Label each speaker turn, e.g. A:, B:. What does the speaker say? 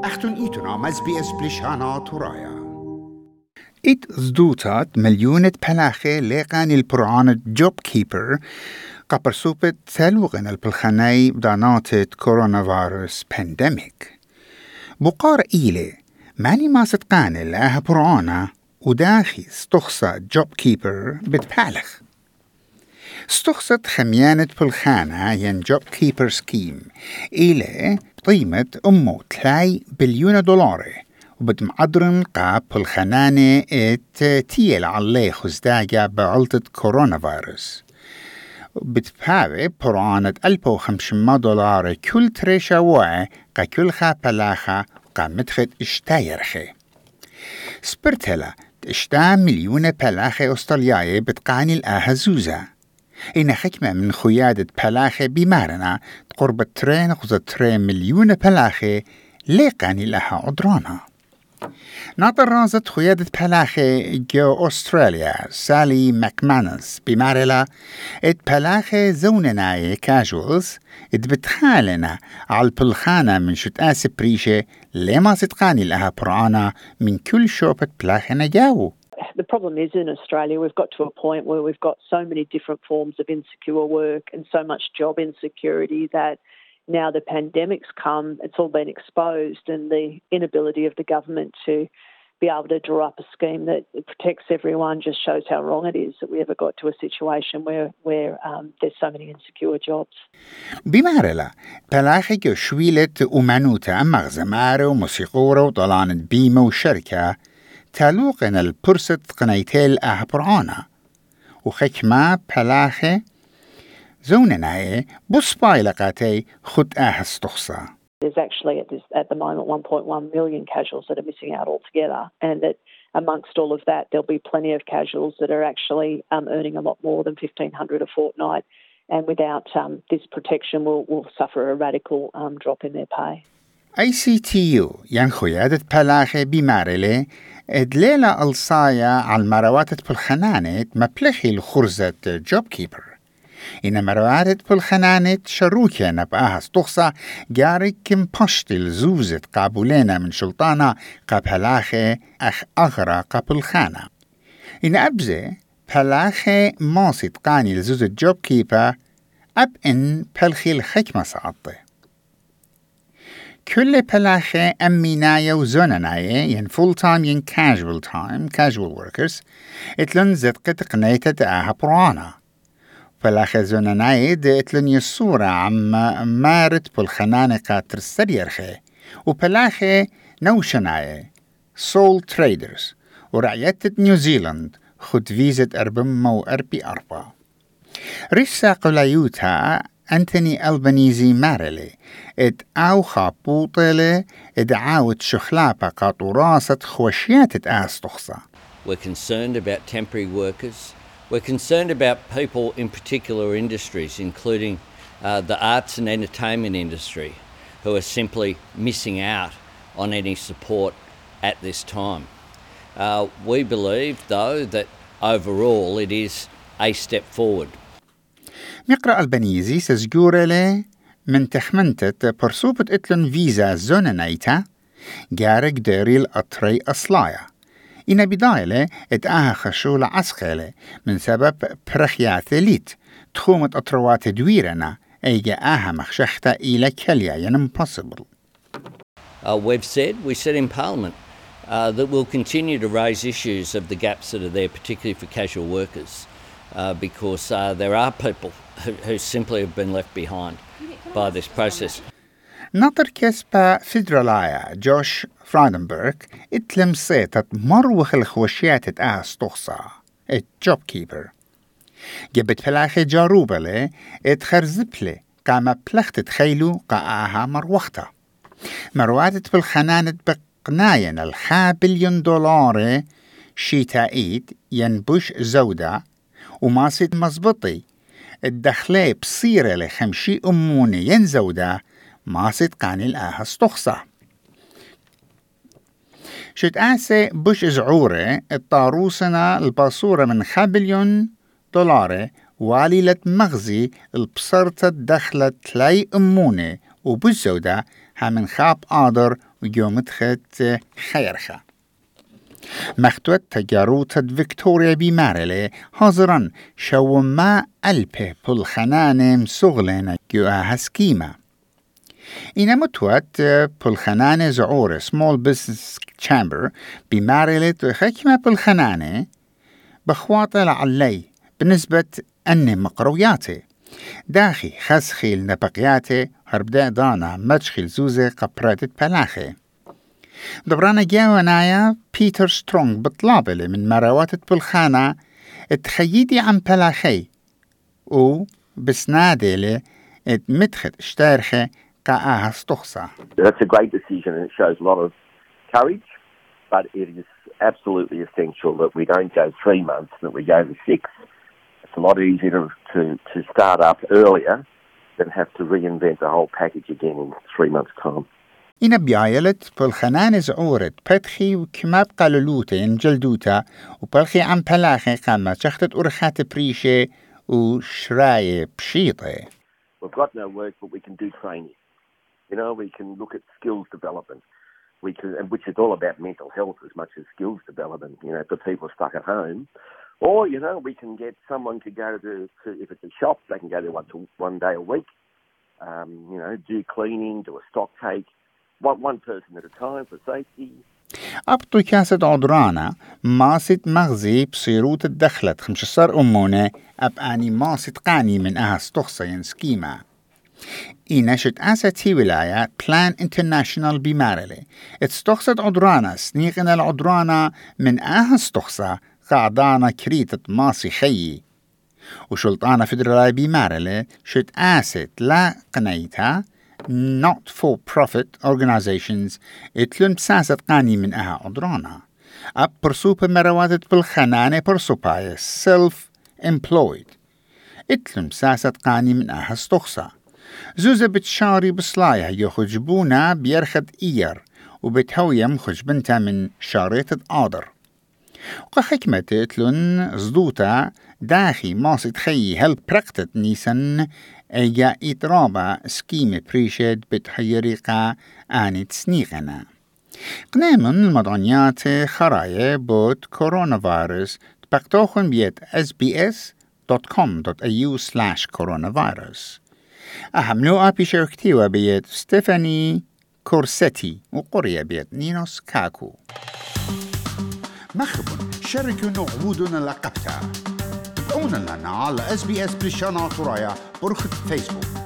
A: أختن إيتنا مزبيس بلشانا ترايا
B: إت زدوتات مليونة بلاخي لقان البرعانة جوب كيبر قبر سوبت ثلوغن البلخاني بدانات كورونا فيروس بانديميك بقار إيلي ماني ما ستقان لها برعانة وداخي استخصى جوب كيبر بتبالغ استخصت خميانة بلخانة ين جوب كيبر سكيم إيلي قيمة أمو 3 بليون دولار وبتمعدرن قاب بلخانانة تيل عليه خزداجة بعلطة كورونا فيروس بتبهاوي برعانة 1500 دولار كل تريشة واعي كل بلاخة مدخد اشتايرخي سبرتلا 2 مليون بلاخة أسترالياي بتقاني الآهزوزة إن حكمة من خيادة بلاخة بمارنا قرب 3 مليون بلاخة لقاني لها عدرانا ناطر رازت خيادة بلاخة جو أستراليا سالي ماكمانس بمارلا بلاخة زونناي كاجوالز بتخالنا على البلخانة من شتآس بريشة لما ستقاني لها برانا من كل شوبة بلاخة نجاو.
C: The problem is in Australia we've got to a point where we've got so many different forms of insecure work and so much job insecurity that now the pandemic's come, it's all been exposed, and the inability of the government to be able to draw up a scheme that protects everyone just shows how wrong it is that we ever got to a situation where there's so many insecure jobs.
B: بمارلا بلاخي شويلة ومانوتا مغزمارة وموسيقورة وطلانة بيمة وشركة تالوقنا البرسة قنيتيل أهبرانا وخكما بلاخي زونناي بصباي لقاتي خد استخصى.
C: There's actually at the moment 1.1 million casuals that are missing out altogether, and that amongst all of that there'll be plenty of casuals that are actually earning a lot more than $1,500 a fortnight, and without this protection will suffer a radical drop in their pay.
B: ICTU ين خيادة بلاخي بمارلي ادليلا الصايا على المروات بالخنانة مبلخي الخرزة جوب كيبر إن مروات بالخنانة شروكي نبقاها استخصى جاري كم بشتي الزوزة قابولينا من شلطانة قابلاخي أغرى قابلخانة إن أبزي بلاخي ماسي تقاني الزوزة جوب كيبر أب إن بلخي الحكمة سعطي كل بلاخة أميناية وزونناية ين full time ين casual workers اتلن زدقة قنيتة دقاها برانا بلاخة زونناية اتلن يصورة عم مارت بالخنانة قاتر السريرخي وبلاخة نوشناية soul traders ورعيتة نيوزيلاند خد فيزة 444 ريسا قلايوتها أنتوني ألبانيزي مارلي أوخا بوطلة عاود شخلابة قاطوراسة خوشيات أستخصى.
D: We're concerned about temporary workers. We're concerned about people in particular industries, including the arts and entertainment industry, who are simply missing out on any support at this time. We believe, though, that overall it is a step forward.
B: مقرأ البنيزي سزجورة من تخمنتة برسوبة اتلن فيزا زوننايتا جارك داري الأطري أصلايا إن بداية اتآها خشول عسقلة من سبب برخيات ليت تخومة أطروات دويرنا أيجا آها مخشختا إلى كليا ين impossible.
D: We said in Parliament that we'll continue to raise issues of the gaps that are there, particularly for casual workers, because there are people who simply have been left behind by this process.
B: ناطر كسبة فيدرالايا جوش فرايدنبرغ اتلم سيطة مروخ الخوشيات استخصى الجوب كيبر جبت بلاخي جاروبلي اتخرزبلي قام بلخت تخيلو قاها مروختا مرواتت بالخنانة بقناين $5 بليون شيتايد ينبوش زودة وماسد مزبطي الدخلي بصيرة لخمشي أموني ينزودا ما صدقاني الآها استخصى شت آسي بوش زعورة الطاروسنا الباصورة من $5 بليون والي مغزي البصرت دخلت تلاي أموني وبزودة من خاب قادر ويومتخت خيرخة مختوت تجاروت فيكتوريا بمارلي حاضرا شو ما ألبه بالخنانة سغلنا جوها سكيمة إنا متوت بالخنانة زعور Small Business Chamber بمارلي تخيكما بالخنانة بخواطة لعلي بالنسبة أني مقروياتي داخي خسخيل نبقياتي هربدا دانا مدشخيل زوزة قبراتة بلاخي دبرانا جاونايا بيتر سترونغ بطلابلي من مراوات بالخانة تخيدي عن بلاخي و بسنادلي مدخت اشتارخي قاها استخصى.
E: That's a great decision and it shows a lot of courage, but it is absolutely essential that we don't go 3 months, that we go to 6. It's a lot easier to start up earlier than have to reinvent the whole package again in 3 months' time.
B: إنا بيايلت بالخنان زعورت بدخي وكماب قالولوتين جلدوتا وبالخي عن بلاخي قاما تشختت أرخات بريشة وشراية بشيطة.
E: We've got no work, but we can do training. You know, we can look at skills development. We can, which is all about mental health as much as skills development, you know, for people stuck at home. Or, you know, we can get someone to go to if it's a shop, they can go there one day a week, you know, do cleaning, do a stock take, one person at a time for safety.
B: أبطو كاسة عدرانا ماسد مغزي بصيروت الدخلت 15 أمونة أبقاني ماسد قاني من استخصين سكيمة. إينا شت آساتي ولاية بلان انترناشنال بمارلي اتستخصد عدرانا سنيقنا العدرانا من استخصة قعدانا كريتة ماسي خيي وشلطانا فدرالاي بمارلي شت آسات لا قنيتها not-for-profit organizations اتلون بساسة قاني من عدرانا أب برسوبة مرواتت بالخنانة برسوباية self-employed اتلون بساسة قاني من استخصة زوزة بتشاري بصلايا يخجبونا بيرخد إير وبتهويم خجبنتا من شاريطة آدر وكحكمة تلون زدوتا داخي ماسد خي هل برقتت نيسن ايجا إطرابا سكيمة بريشد بتحيريقا آني تسنيغنا قنامن المدعنيات خراية بوت كورونا فيروس تبقتوخن بيت sbs.com.au/coronavirus أهملوها بشاركتيوا بيت ستيفاني كورسيتي وقرية بيت نينوس كاكو
A: مخبن شاركوا نغودنا لقبتها تابعونا لنا على SBS بلشانة طرايا برخة فيسبوك